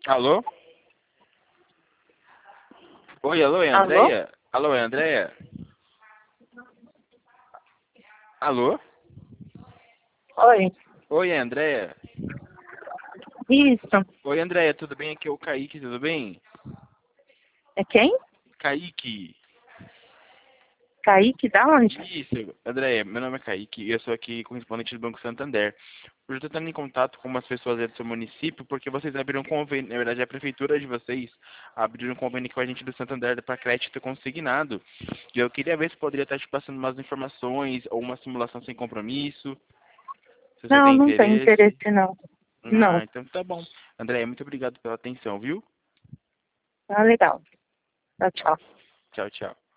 Alô? Oi, alô, é a Alô? Andréia? Alô, é a Andréia? Alô? Oi. Oi, é a Andréia? Isso. Oi, Andréia, tudo bem? Aqui é o Kaique, tudo bem? É quem? Kaique. Kaique, da onde? Isso, Andréia, meu nome é Kaique e eu sou aqui correspondente do Banco Santander. Eu estou entrando em contato com umas pessoas aí do seu município porque vocês abriram um convênio, na verdade a prefeitura de vocês abriu um convênio com a gente do Santander para crédito consignado. E eu queria ver se poderia estar te passando umas informações ou uma simulação sem compromisso, se você Não, tem não tem interesse. interesse, não. Ah, Não. então tá bom. Andréia, muito obrigado pela atenção, viu? Tá legal. Tchau, tchau. Tchau, tchau.